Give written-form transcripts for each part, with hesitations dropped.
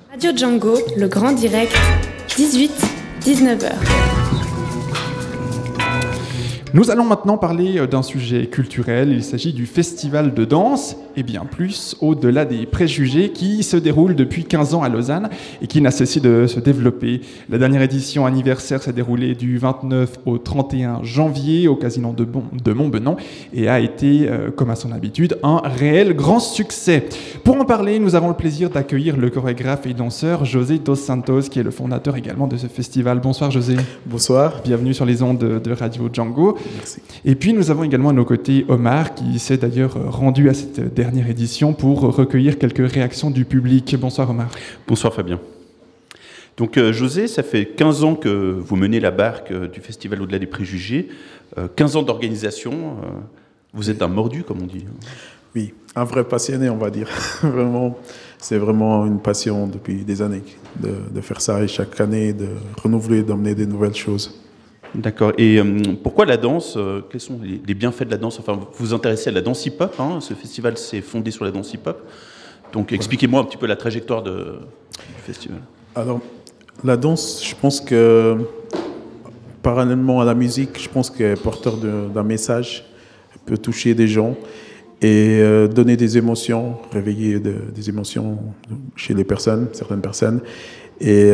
Radio Django, le grand direct, 18-19h. Nous allons maintenant parler d'un sujet culturel. Il s'agit du festival de danse, et bien plus au-delà des préjugés, qui se déroule depuis 15 ans à Lausanne et qui n'a cessé de se développer. La dernière édition anniversaire s'est déroulée du 29 au 31 janvier au Casino de Montbenon et a été, comme à son habitude, un réel grand succès. Pour en parler, nous avons le plaisir d'accueillir le chorégraphe et danseur José Dos Santos, qui est le fondateur également de ce festival. Bonsoir José. Bonsoir. Bienvenue sur les ondes de Radio Django. Merci. Et puis nous avons également à nos côtés Omar, qui s'est d'ailleurs rendu à cette dernière édition pour recueillir quelques réactions du public. Bonsoir Omar. Bonsoir Fabien. Donc José, ça fait 15 ans que vous menez la barque du Festival Au-delà des préjugés, 15 ans d'organisation, vous êtes un mordu comme on dit. Oui, un vrai passionné on va dire. Vraiment, c'est vraiment une passion depuis des années de faire ça et chaque année de renouveler, d'emmener des nouvelles choses. D'accord. Et pourquoi la danse quels sont les bienfaits de la danse? Enfin, vous vous intéressez à la danse hip-hop, hein, ce festival s'est fondé sur la danse hip-hop. Donc expliquez-moi un petit peu la trajectoire du festival. Alors, la danse, je pense que parallèlement à la musique, je pense qu'elle est porteur d'un message, elle peut toucher des gens et donner des émotions, réveiller des émotions chez les personnes, certaines personnes. Et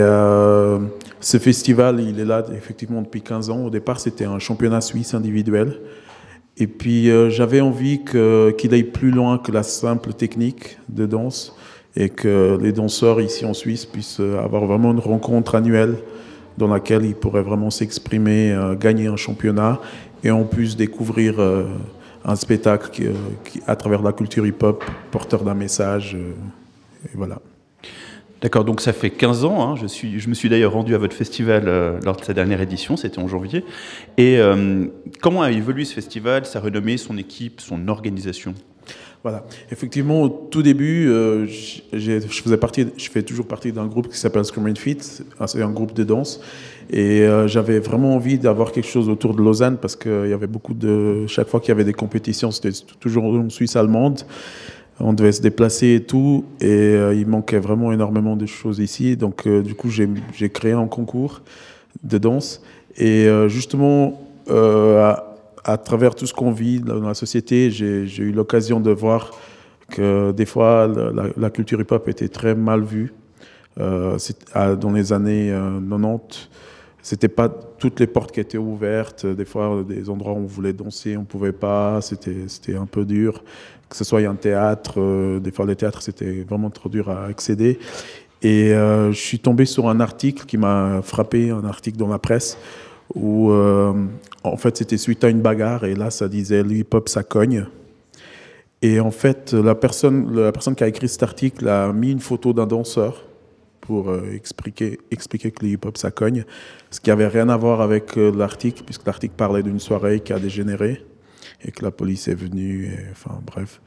ce festival, il est là effectivement depuis 15 ans. Au départ, c'était un championnat suisse individuel. Et puis, j'avais envie qu'il aille plus loin que la simple technique de danse et que les danseurs ici en Suisse puissent avoir vraiment une rencontre annuelle dans laquelle ils pourraient vraiment s'exprimer, gagner un championnat et en plus découvrir un spectacle qui, à travers la culture hip-hop, porteur d'un message. Et voilà. D'accord, donc ça fait 15 ans, hein, je me suis d'ailleurs rendu à votre festival lors de sa dernière édition, c'était en janvier. Et comment a évolué ce festival, sa renommée, son équipe, son organisation ? Voilà, effectivement, au tout début, je fais toujours partie d'un groupe qui s'appelle Scream and Fit, c'est un groupe de danse. Et j'avais vraiment envie d'avoir quelque chose autour de Lausanne parce qu'il y avait chaque fois qu'il y avait des compétitions, c'était toujours en Suisse allemande. On devait se déplacer et tout, et il manquait vraiment énormément de choses ici. Donc, du coup, j'ai créé un concours de danse. Et justement, à travers tout ce qu'on vit dans la société, j'ai eu l'occasion de voir que des fois, la culture hip-hop était très mal vue. Dans les années 90, c'était pas toutes les portes qui étaient ouvertes. Des fois, des endroits où on voulait danser, on pouvait pas. C'était un peu dur. Que ce soit un théâtre, des fois les théâtres, c'était vraiment trop dur à accéder. Et je suis tombé sur un article qui m'a frappé, un article dans la presse, où en fait c'était suite à une bagarre, et là ça disait « le hip-hop ça cogne ». Et en fait, la personne qui a écrit cet article a mis une photo d'un danseur pour expliquer que le hip-hop ça cogne, ce qui n'avait rien à voir avec l'article, puisque l'article parlait d'une soirée qui a dégénéré et que la police est venue, enfin bref.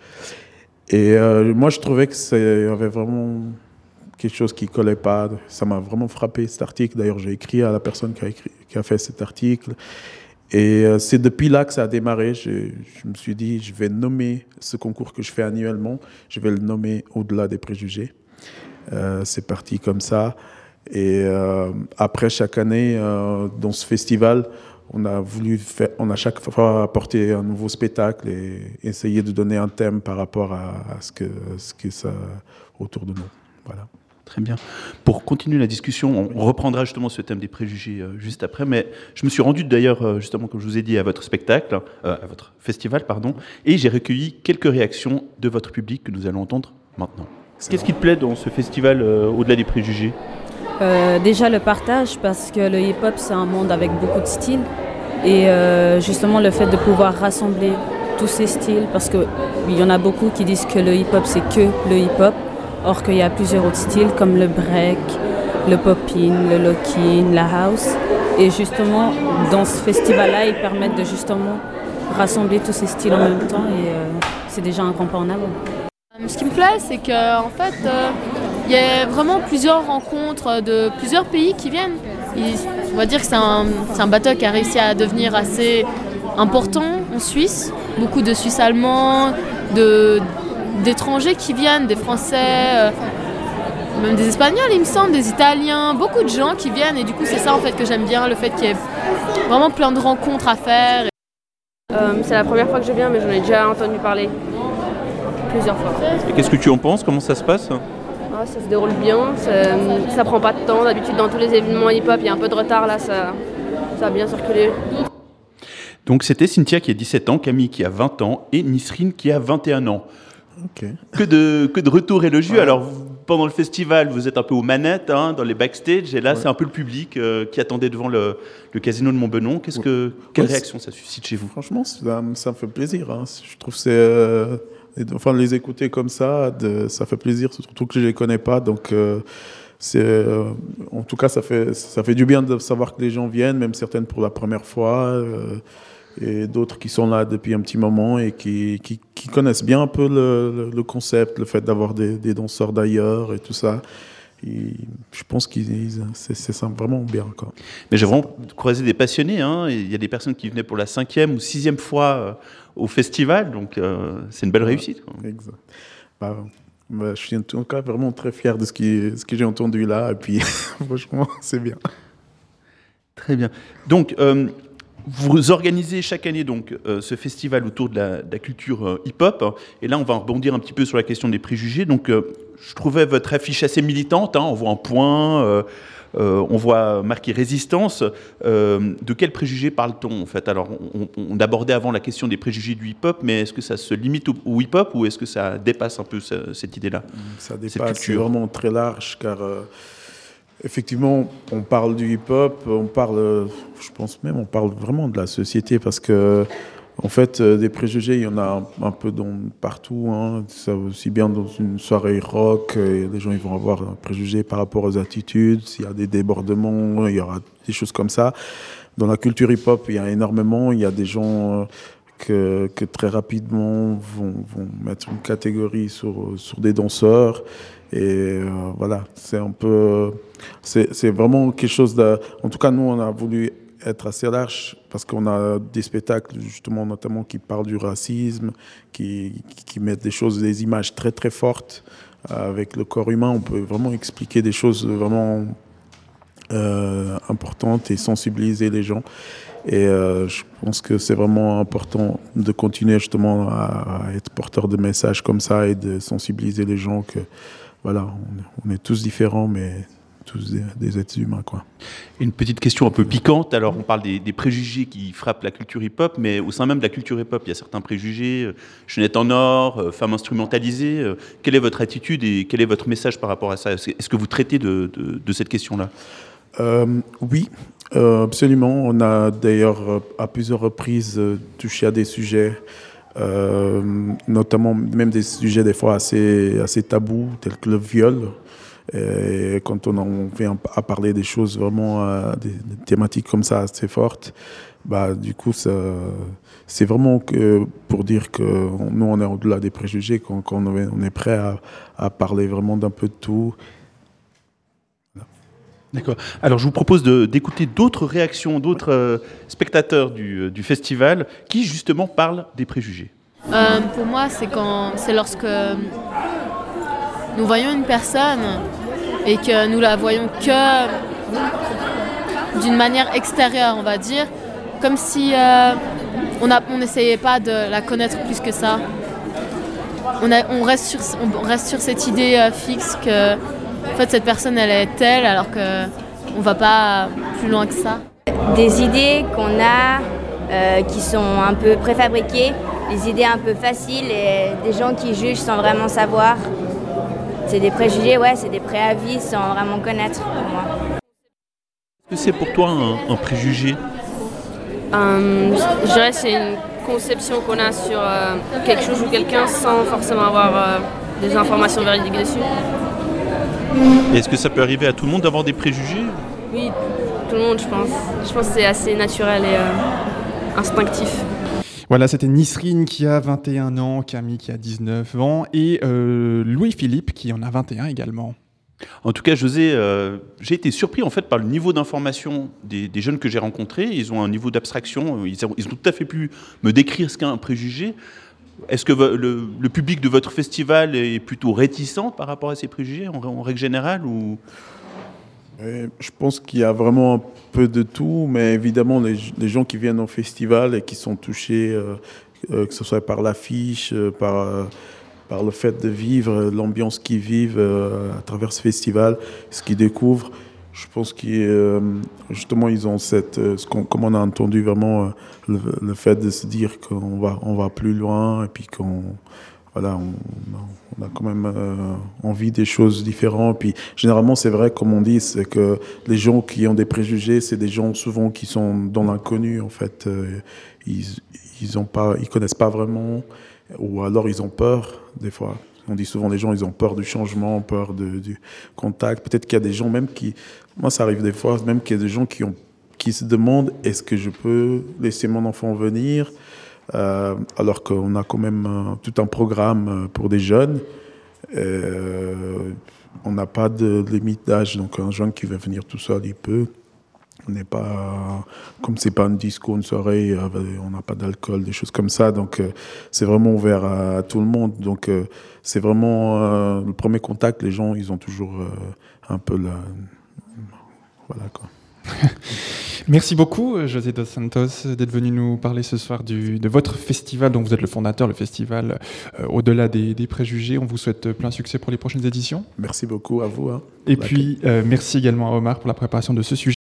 Et moi je trouvais que y avait vraiment quelque chose qui collait pas. Ça m'a vraiment frappé cet article. D'ailleurs j'ai écrit à la personne qui a fait cet article. Et c'est depuis là que ça a démarré. Je me suis dit, je vais nommer ce concours que je fais annuellement, je vais le nommer Au-delà des préjugés. C'est parti comme ça. Et après, chaque année, dans ce festival, on a chaque fois apporté un nouveau spectacle et essayé de donner un thème par rapport à ce que ça autour de nous. Voilà. Très bien. Pour continuer la discussion, on reprendra justement ce thème des préjugés juste après, mais je me suis rendu d'ailleurs, justement, comme je vous ai dit, à votre spectacle, à votre festival, pardon, et j'ai recueilli quelques réactions de votre public que nous allons entendre maintenant. Qu'est-ce qui te plaît dans ce festival Au-delà des préjugés ? Déjà le partage, parce que le hip-hop c'est un monde avec beaucoup de styles, et justement le fait de pouvoir rassembler tous ces styles, parce qu'il y en a beaucoup qui disent que le hip-hop c'est que le hip-hop, or qu'il y a plusieurs autres styles comme le break, le pop-in, le lock-in, la house, et justement dans ce festival-là ils permettent de justement rassembler tous ces styles en même temps, et c'est déjà un grand pas en avant. Ce qui me plaît, c'est qu'en fait, il y a vraiment plusieurs rencontres de plusieurs pays qui viennent. On va dire que c'est un bateau qui a réussi à devenir assez important en Suisse. Beaucoup de Suisses allemands, d'étrangers qui viennent, des Français. même des Espagnols, il me semble, des Italiens, beaucoup de gens qui viennent. Et du coup, c'est ça en fait que j'aime bien, le fait qu'il y ait vraiment plein de rencontres à faire. C'est la première fois que je viens, mais j'en ai déjà entendu parler plusieurs fois. Et qu'est-ce que tu en penses? Comment ça se passe? Ça se déroule bien, ça prend pas de temps. D'habitude, dans tous les événements hip-hop, il y a un peu de retard. Là, ça a bien circulé. Donc c'était Cynthia qui a 17 ans, Camille qui a 20 ans et Nisrine qui a 21 ans. Ok. Que de retours élogieux. Ouais. Alors, pendant le festival, vous êtes un peu aux manettes, dans les backstage, et là, c'est un peu le public qui attendait devant le casino de Montbenon. Quelle réaction ça suscite chez vous? Franchement, ça me fait plaisir. Je trouve que c'est... les écouter comme ça, ça fait plaisir, surtout que je ne les connais pas. Donc, en tout cas, ça fait du bien de savoir que les gens viennent, même certaines pour la première fois. Et d'autres qui sont là depuis un petit moment et qui connaissent bien un peu le concept, le fait d'avoir des danseurs d'ailleurs et tout ça. Et je pense que c'est ça vraiment bien, quoi. Mais j'ai vraiment croisé des passionnés. Il y a des personnes qui venaient pour la 5e ou 6e fois au festival, donc c'est une belle réussite, quoi. Exact. Je suis en tout cas vraiment très fier de ce que j'ai entendu là. Et puis, franchement, c'est bien. Très bien. Donc, vous organisez chaque année donc, ce festival autour de la culture hip-hop. Et là, on va rebondir un petit peu sur la question des préjugés. Donc, je trouvais votre affiche assez militante. On voit un point, on voit marqué résistance. De quels préjugés parle-t-on, en fait? Alors, on abordait avant la question des préjugés du hip-hop, mais est-ce que ça se limite au hip-hop ou est-ce que ça dépasse un peu cette idée-là? Ça dépasse, c'est vraiment très large, car... effectivement, on parle du hip-hop, je pense même, on parle vraiment de la société parce que, en fait, des préjugés, il y en a un peu partout. Ça aussi bien dans une soirée rock, les gens ils vont avoir un préjugé par rapport aux attitudes. S'il y a des débordements, il y aura des choses comme ça. Dans la culture hip-hop, il y a énormément. Il y a des gens que très rapidement vont mettre une catégorie sur des danseurs. Et voilà, c'est un peu, c'est vraiment quelque chose de. En tout cas, nous, on a voulu être assez large parce qu'on a des spectacles justement, notamment qui parlent du racisme, qui mettent des images très très fortes avec le corps humain. On peut vraiment expliquer des choses vraiment importantes et sensibiliser les gens. Et je pense que c'est vraiment important de continuer justement à être porteur de messages comme ça et de sensibiliser les gens que voilà, on est tous différents, mais tous des êtres humains, quoi. Une petite question un peu piquante. Alors, on parle des préjugés qui frappent la culture hip-hop, mais au sein même de la culture hip-hop, il y a certains préjugés. Chaînette en or, femme instrumentalisée. Quelle est votre attitude et quel est votre message par rapport à ça? Est-ce que vous traitez de cette question-là? Oui, absolument. On a d'ailleurs à plusieurs reprises touché à des sujets, notamment même des sujets des fois assez tabous, tels que le viol. Et quand on vient à parler des choses vraiment, des thématiques comme ça assez fortes, du coup, c'est vraiment pour dire que nous, on est au-delà des préjugés, quand on est prêt à parler vraiment d'un peu de tout. D'accord. Alors, je vous propose d'écouter d'autres réactions, d'autres spectateurs du festival qui, justement, parlent des préjugés. Pour moi, c'est lorsque nous voyons une personne et que nous la voyons que d'une manière extérieure, on va dire, comme si on n'essayait pas de la connaître plus que ça. On reste sur cette idée fixe que en fait, cette personne, elle est telle, alors qu'on ne va pas plus loin que ça. Des idées qu'on a qui sont un peu préfabriquées, des idées un peu faciles et des gens qui jugent sans vraiment savoir. C'est des préjugés, c'est des préavis sans vraiment connaître pour moi. Est-ce que c'est pour toi un préjugé? Je dirais que c'est une conception qu'on a sur quelque chose ou quelqu'un sans forcément avoir des informations véridiques dessus. Et est-ce que ça peut arriver à tout le monde d'avoir des préjugés? Oui, tout le monde, je pense. Je pense que c'est assez naturel et instinctif. Voilà, c'était Nisrine qui a 21 ans, Camille qui a 19 ans et Louis-Philippe qui en a 21 également. En tout cas, José, j'ai été surpris en fait par le niveau d'information des jeunes que j'ai rencontrés. Ils ont un niveau d'abstraction, ils ont tout à fait pu me décrire ce qu'est un préjugé. Est-ce que le public de votre festival est plutôt réticent par rapport à ces préjugés en règle générale ou... Je pense qu'il y a vraiment un peu de tout, mais évidemment, les gens qui viennent au festival et qui sont touchés, que ce soit par l'affiche, par le fait de vivre, l'ambiance qu'ils vivent à travers ce festival, ce qu'ils découvrent, je pense justement, ils ont comme on a entendu vraiment, le fait de se dire qu'on va plus loin et puis voilà, on a quand même envie des choses différentes. Puis généralement, c'est vrai, comme on dit, c'est que les gens qui ont des préjugés, c'est des gens souvent qui sont dans l'inconnu. En fait, ils connaissent pas vraiment, ou alors ils ont peur des fois. On dit souvent les gens, ils ont peur du changement, peur du contact. Peut-être qu'il y a des gens même moi ça arrive des fois, même qu'il y a des gens qui se demandent est-ce que je peux laisser mon enfant venir. Alors qu'on a quand même tout un programme pour des jeunes. On n'a pas de limite d'âge, donc un jeune qui veut venir tout seul, il peut. On n'est pas, comme c'est pas une disco, une soirée, on n'a pas d'alcool, des choses comme ça, donc c'est vraiment ouvert à tout le monde. Donc c'est vraiment le premier contact, les gens, ils ont toujours un peu voilà quoi. Merci beaucoup, José dos Santos, d'être venu nous parler ce soir de votre festival, dont vous êtes le fondateur, le festival Au-delà des préjugés. On vous souhaite plein succès pour les prochaines éditions. Merci beaucoup à vous. Et puis, merci également à Omar pour la préparation de ce sujet.